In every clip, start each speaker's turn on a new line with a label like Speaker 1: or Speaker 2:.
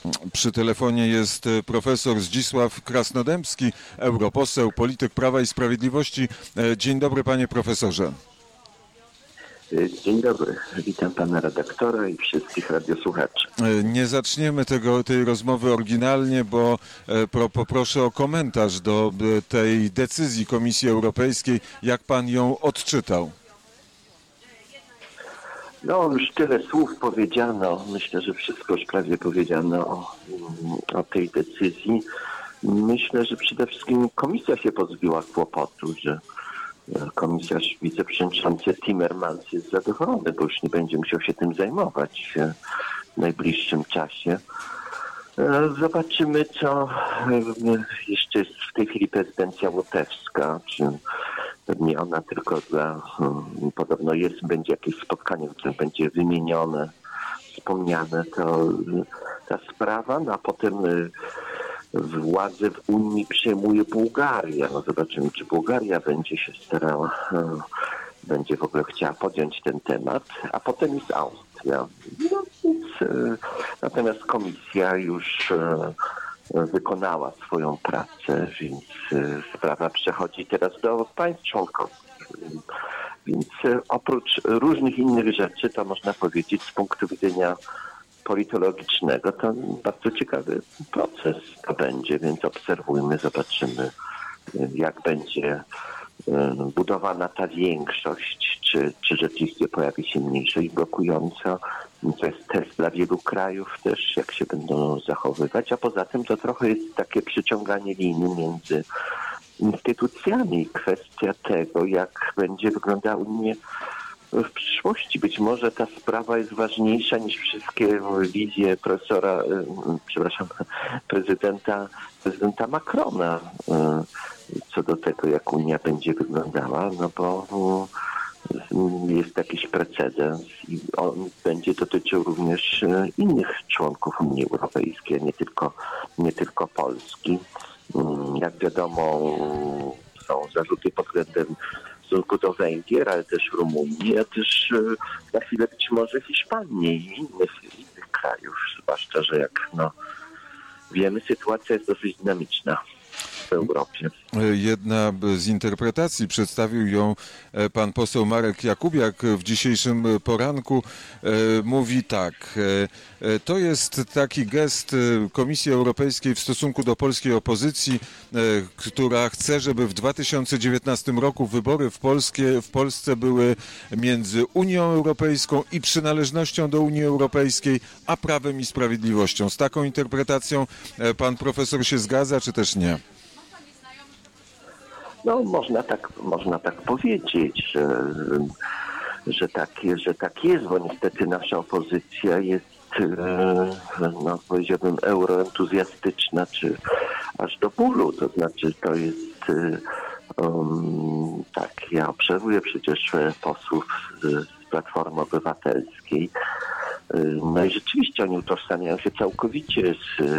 Speaker 1: Przy telefonie jest profesor Zdzisław Krasnodębski, europoseł, polityk Prawa i Sprawiedliwości. Dzień dobry, panie profesorze.
Speaker 2: Dzień dobry, witam pana redaktora i wszystkich radiosłuchaczy.
Speaker 1: Nie zaczniemy tej rozmowy oryginalnie, bo poproszę o komentarz do tej decyzji Komisji Europejskiej. Jak pan ją odczytał?
Speaker 2: No, już tyle słów powiedziano. Myślę, że wszystko już prawie powiedziano o tej decyzji. Myślę, że przede wszystkim komisja się pozbyła kłopotu, że komisarz wiceprzewodniczący Timmermans jest zadowolony, bo już nie będzie musiał się tym zajmować w najbliższym czasie. Zobaczymy, co jeszcze jest w tej chwili prezydencja łotewska, czy pewnie ona tylko podobno będzie jakieś spotkanie, w którym będzie wymienione, wspomniane ta sprawa, no a potem władzę w Unii przejmuje Bułgaria. No zobaczymy, czy Bułgaria będzie się starała, będzie w ogóle chciała podjąć ten temat, a potem jest Austria. No, więc, natomiast komisja już wykonała swoją pracę, więc sprawa przechodzi teraz do państw członkowskich. Więc oprócz różnych innych rzeczy, to można powiedzieć z punktu widzenia politologicznego, to bardzo ciekawy proces to będzie, więc obserwujmy, zobaczymy, jak będzie budowana ta większość, czy rzeczywiście pojawi się mniejszość blokująca. To jest test dla wielu krajów też, jak się będą zachowywać, a poza tym to trochę jest takie przyciąganie linii między instytucjami. Kwestia tego, jak będzie wyglądała Unia w przyszłości. Być może ta sprawa jest ważniejsza niż wszystkie wizje prezydenta Macrona co do tego, jak Unia będzie wyglądała, no bo jest jakiś precedens i on będzie dotyczył również innych członków Unii Europejskiej, nie tylko Polski. Jak wiadomo, są zarzuty pod względem w stosunku do Węgier, ale też Rumunii, a też na chwilę być może Hiszpanii i innych krajów, zwłaszcza, że jak wiemy, sytuacja jest dosyć dynamiczna w Europie.
Speaker 1: Jedna z interpretacji, przedstawił ją pan poseł Marek Jakubiak w dzisiejszym poranku, mówi tak: to jest taki gest Komisji Europejskiej w stosunku do polskiej opozycji, która chce, żeby w 2019 roku wybory w Polsce były między Unią Europejską i przynależnością do Unii Europejskiej, a Prawem i Sprawiedliwością. Z taką interpretacją pan profesor się zgadza, czy też nie?
Speaker 2: No, można tak powiedzieć, że tak jest, bo niestety nasza opozycja jest, powiedziałbym, euroentuzjastyczna, czy aż do bólu. To znaczy, to jest tak, ja obserwuję przecież posłów z Platformy Obywatelskiej. No i rzeczywiście oni utożsamiają się całkowicie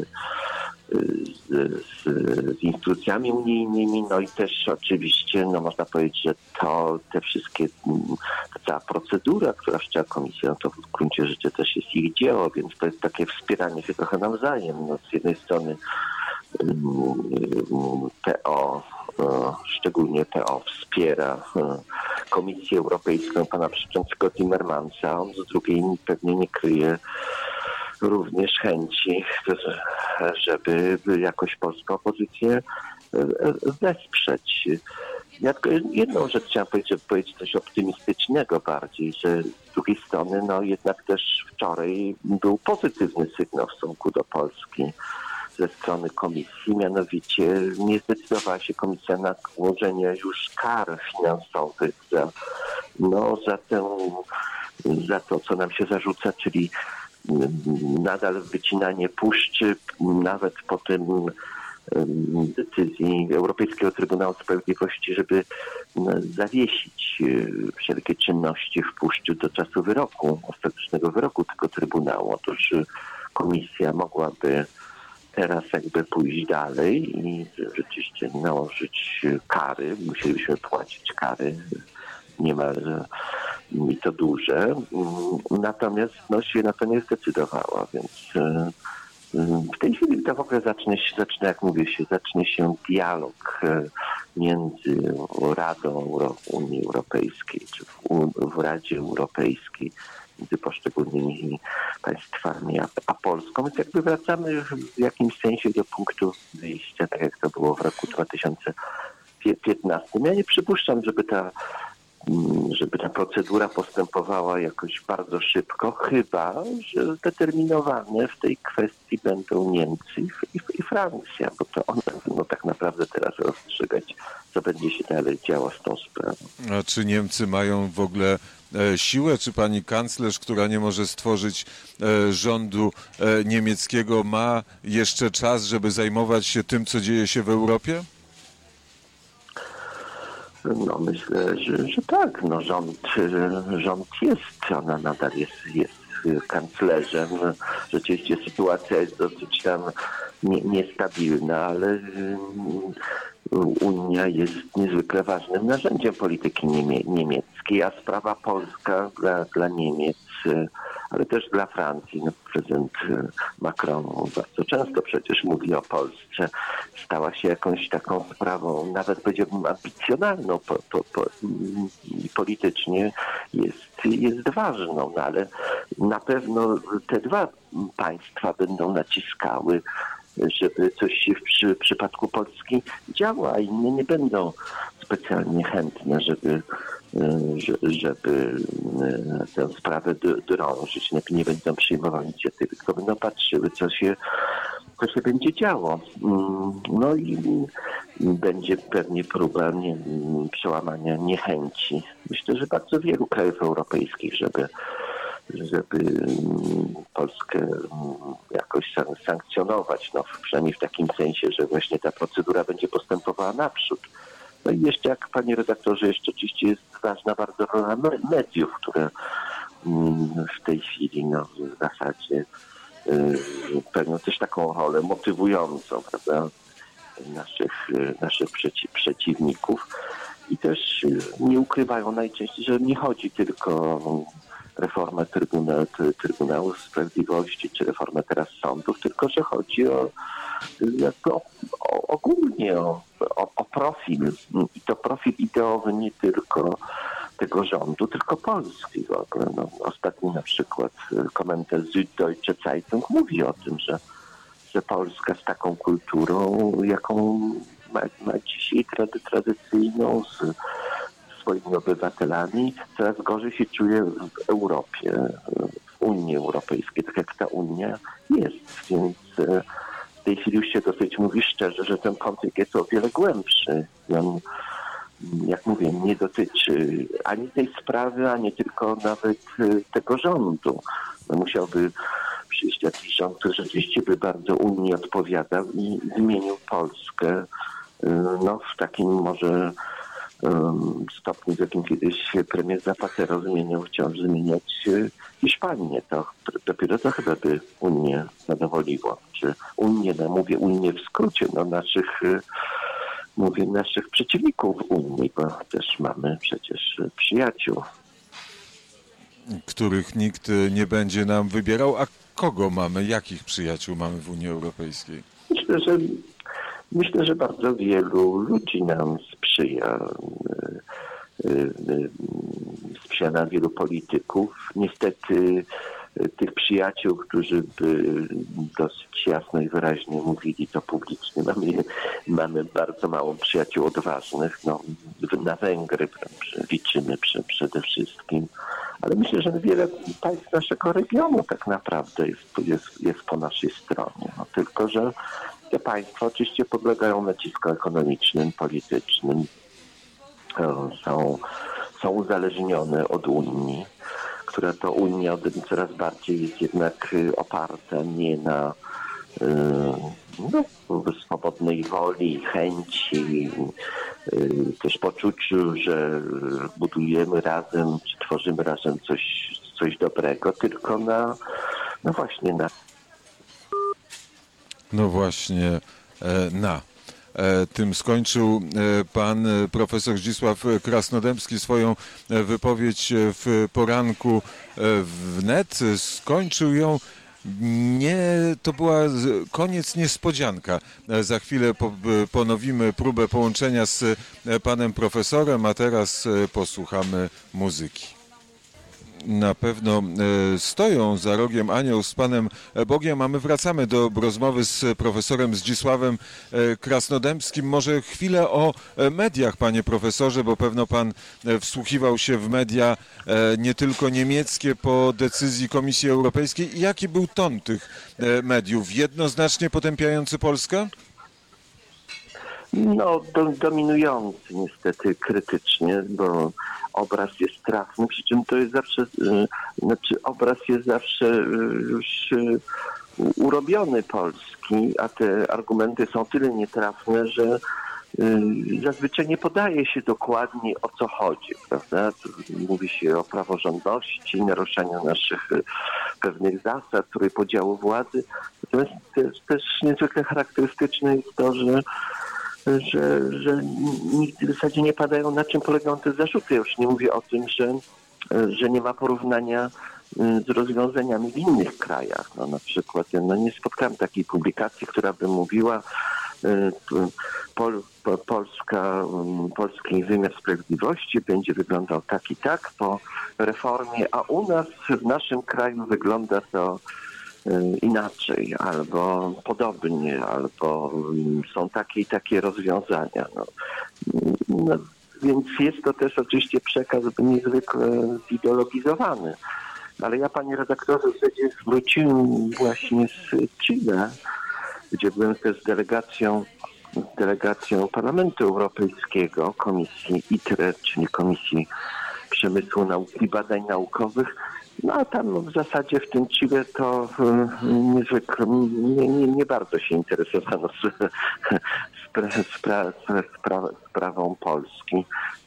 Speaker 2: z instytucjami unijnymi, no i też oczywiście, można powiedzieć, że te wszystkie, ta procedura, która wszczęła komisja, to w gruncie rzeczy też jest ich dzieło, więc to jest takie wspieranie się trochę nawzajem. Z jednej strony PO, szczególnie PO wspiera Komisję Europejską, pana przewodniczącego Timmermansa, on z drugiej pewnie nie kryje również chęci, żeby jakoś polską opozycję wesprzeć. Ja tylko jedną rzecz chciałem powiedzieć, żeby powiedzieć coś optymistycznego bardziej, że z drugiej strony jednak też wczoraj był pozytywny sygnał w stosunku do Polski ze strony komisji, mianowicie nie zdecydowała się komisja na nałożenie już kar finansowych za to, co nam się zarzuca, czyli nadal wycinanie puszczy, nawet po tym decyzji Europejskiego Trybunału Sprawiedliwości, żeby zawiesić wszelkie czynności w puszczy do czasu ostatecznego wyroku tego Trybunału. Otóż komisja mogłaby teraz jakby pójść dalej i rzeczywiście nałożyć kary. Musielibyśmy płacić kary niemal i to duże. Natomiast się na to nie zdecydowała, więc W tej chwili to w ogóle jak mówię zacznie się dialog między Radą Unii Europejskiej, czy w Radzie Europejskiej, między poszczególnymi państwami a Polską. Więc jakby wracamy w jakimś sensie do punktu wyjścia, tak jak to było w roku 2015. Ja nie przypuszczam, żeby ta procedura postępowała jakoś bardzo szybko, chyba że zdeterminowane w tej kwestii będą Niemcy i Francja, bo to one będą tak naprawdę teraz rozstrzygać, co będzie się dalej działo z tą sprawą.
Speaker 1: A czy Niemcy mają w ogóle siłę? Czy pani kanclerz, która nie może stworzyć rządu niemieckiego, ma jeszcze czas, żeby zajmować się tym, co dzieje się w Europie?
Speaker 2: No myślę, że tak. No rząd jest, ona nadal jest kanclerzem. Rzeczywiście sytuacja jest dosyć tam niestabilna, ale Unia jest niezwykle ważnym narzędziem polityki niemieckiej, a sprawa polska dla Niemiec, ale też dla Francji. No, prezydent Macron bardzo często przecież mówi o Polsce. Stała się jakąś taką sprawą, nawet powiedziałbym ambicjonalną politycznie jest ważną, no, ale na pewno te dwa państwa będą naciskały, żeby coś się w przypadku Polski działo, a inne nie będą specjalnie chętne, żeby tę sprawę drążyć. Nie będą przyjmowały inicjatywy, tylko będą patrzyły, co się będzie działo. No i będzie pewnie próba przełamania niechęci. Myślę, że bardzo wielu krajów europejskich, żeby Polskę jakoś sankcjonować, no przynajmniej w takim sensie, że właśnie ta procedura będzie postępowała naprzód. No i jeszcze, jak panie redaktorze, jeszcze oczywiście jest ważna bardzo rola mediów, które w tej chwili w zasadzie pełnią też taką rolę motywującą, prawda, naszych przeciwników i też nie ukrywają najczęściej, że nie chodzi tylko o reformę Trybunału Sprawiedliwości, czy reformę teraz sądów, tylko że chodzi ogólnie o profil. I to profil ideowy nie tylko tego rządu, tylko Polski w ogóle. No, ostatni na przykład komentarz Süddeutsche Zeitung mówi o tym, że Polska z taką kulturą, jaką ma dzisiaj tradycyjną, z swoimi obywatelami, coraz gorzej się czuje w Europie, w Unii Europejskiej, tak jak ta Unia jest. Więc w tej chwili już się dosyć mówi szczerze, że ten konflikt jest o wiele głębszy. On, jak mówię, nie dotyczy ani tej sprawy, ani tylko nawet tego rządu. No, musiałby przyjść jakiś rząd, który rzeczywiście by bardzo Unii odpowiadał i zmienił Polskę w takim może stopniu, w jakim kiedyś premier Zapatero chciał zmieniać Hiszpanię. To dopiero to chyba by Unię zadowoliło. Czy Unię, mówię Unię w skrócie, naszych przeciwników Unii, bo też mamy przecież przyjaciół.
Speaker 1: Których nikt nie będzie nam wybierał. A kogo mamy? Jakich przyjaciół mamy w Unii Europejskiej?
Speaker 2: Myślę, że bardzo wielu ludzi nam sprzyja. Sprzyja nam wielu polityków. Niestety tych przyjaciół, którzy by dosyć jasno i wyraźnie mówili to publicznie. Mamy bardzo mało przyjaciół odważnych. Na Węgry liczymy przede wszystkim. Ale myślę, że wiele państw naszego regionu tak naprawdę jest po naszej stronie. Tylko że te państwa oczywiście podlegają naciskom ekonomicznym, politycznym. Są uzależnione od Unii, która to Unia coraz bardziej jest jednak oparta nie na swobodnej woli, chęci, też poczuciu, że budujemy razem, czy tworzymy razem coś dobrego, tylko właśnie na.
Speaker 1: No właśnie, tym skończył pan profesor Zdzisław Krasnodębski swoją wypowiedź w poranku wnet. Skończył ją Nie, to była koniec niespodzianka. Za chwilę ponowimy próbę połączenia z panem profesorem, a teraz posłuchamy muzyki. Na pewno stoją za rogiem anioł z Panem Bogiem, a my wracamy do rozmowy z profesorem Zdzisławem Krasnodębskim. Może chwilę o mediach, panie profesorze, bo pewno pan wsłuchiwał się w media nie tylko niemieckie po decyzji Komisji Europejskiej. Jaki był ton tych mediów? Jednoznacznie potępiający Polskę?
Speaker 2: No, dominujący niestety krytycznie, bo obraz jest trafny, przy czym to jest zawsze, obraz jest zawsze już urobiony Polski, a te argumenty są tyle nietrafne, że zazwyczaj nie podaje się dokładnie, o co chodzi, prawda? Mówi się o praworządności, naruszaniu naszych pewnych zasad, podziału władzy. Natomiast też niezwykle charakterystyczne jest to, że nigdy w zasadzie nie padają, na czym polegają te zarzuty. Ja już nie mówię o tym, że nie ma porównania z rozwiązaniami w innych krajach. No, na przykład nie spotkałem takiej publikacji, która by mówiła polski wymiar sprawiedliwości będzie wyglądał tak i tak po reformie, a u nas w naszym kraju wygląda to inaczej, albo podobnie, albo są takie i takie rozwiązania. No, więc jest to też oczywiście przekaz niezwykle zideologizowany. Ale ja, panie redaktorze, w zasadzie wróciłem właśnie z Chile, gdzie byłem też z delegacją Parlamentu Europejskiego, Komisji ITRE, czyli Komisji Przemysłu, Nauki i Badań Naukowych. No a tam w zasadzie w tym Chile to niezwykle, nie bardzo się interesowano sprawą Polski.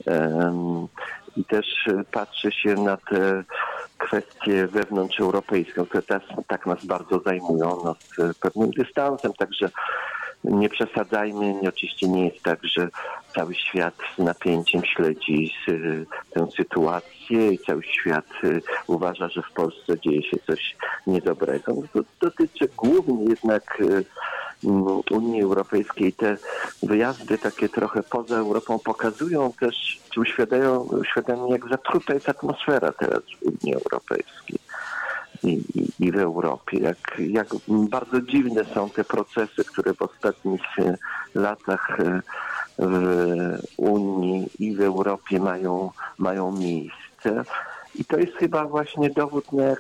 Speaker 2: I też patrzy się na te kwestie wewnątrzeuropejskie, które tak nas bardzo zajmują, z pewnym dystansem, także nie przesadzajmy. Oczywiście nie jest tak, że cały świat z napięciem śledzi tę sytuację i cały świat uważa, że w Polsce dzieje się coś niedobrego. To dotyczy głównie jednak Unii Europejskiej. Te wyjazdy takie trochę poza Europą pokazują też, czy uświadamiają, jak zatruta jest atmosfera teraz w Unii Europejskiej i w Europie. Jak bardzo dziwne są te procesy, które w ostatnich latach w Unii i w Europie mają miejsce. I to jest chyba właśnie dowód na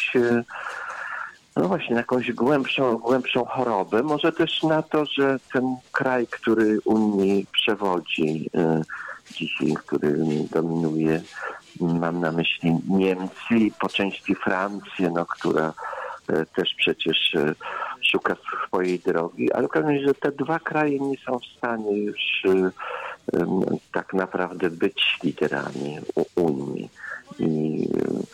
Speaker 2: jakąś głębszą chorobę. Może też na to, że ten kraj, który Unii przewodzi dzisiaj, który dominuje, mam na myśli Niemcy i po części Francję, która też przecież szuka swojej drogi, ale w każdym razie, że te dwa kraje nie są w stanie już tak naprawdę być liderami Unii. I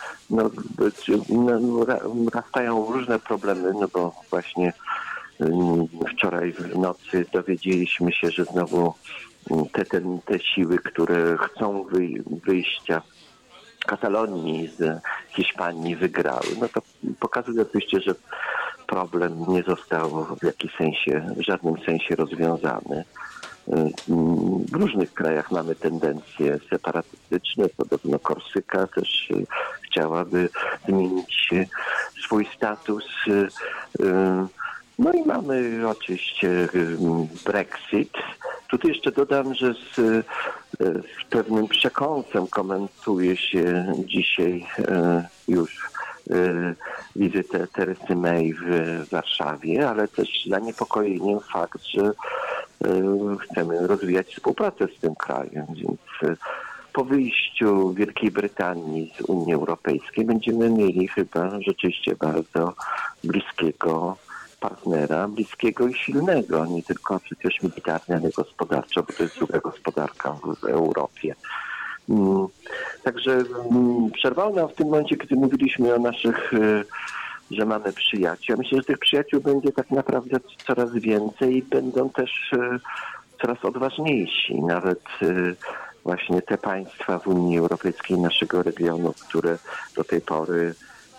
Speaker 2: rastają różne problemy, bo właśnie wczoraj w nocy dowiedzieliśmy się, że znowu te siły, które chcą wyjścia Katalonii z Hiszpanii wygrały. No to pokazuje oczywiście, że problem nie został w żadnym sensie rozwiązany. W różnych krajach mamy tendencje separatystyczne, podobno Korsyka też chciałaby zmienić swój status. No i mamy oczywiście Brexit. Tutaj jeszcze dodam, że z pewnym przekąsem komentuje się dzisiaj już wizytę Teresy May w Warszawie, ale też zaniepokojeniem fakt, że chcemy rozwijać współpracę z tym krajem, więc po wyjściu Wielkiej Brytanii z Unii Europejskiej będziemy mieli chyba rzeczywiście bardzo bliskiego partnera, bliskiego i silnego, nie tylko przecież militarnie, ale gospodarczo, bo to jest druga gospodarka w Europie. Także przerwało nam w tym momencie, kiedy mówiliśmy o naszych, że mamy przyjaciół. Ja myślę, że tych przyjaciół będzie tak naprawdę coraz więcej i będą też coraz odważniejsi. Nawet właśnie te państwa w Unii Europejskiej naszego regionu, które do tej pory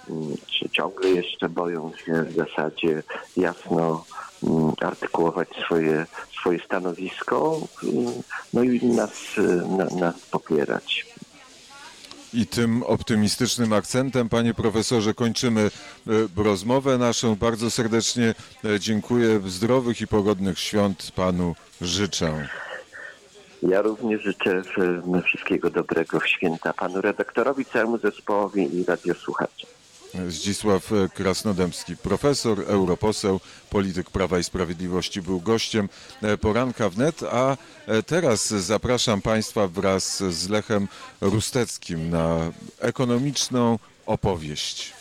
Speaker 2: czy ciągle jeszcze boją się w zasadzie jasno artykułować swoje stanowisko, no i nas popierać.
Speaker 1: I tym optymistycznym akcentem, panie profesorze, kończymy rozmowę naszą. Bardzo serdecznie dziękuję. Zdrowych i pogodnych świąt panu życzę.
Speaker 2: Ja również życzę wszystkiego dobrego w święta panu redaktorowi, całemu zespołowi i radiosłuchaczom.
Speaker 1: Zdzisław Krasnodębski, profesor, europoseł, polityk Prawa i Sprawiedliwości, był gościem Poranka Wnet, a teraz zapraszam państwa wraz z Lechem Rusteckim na ekonomiczną opowieść.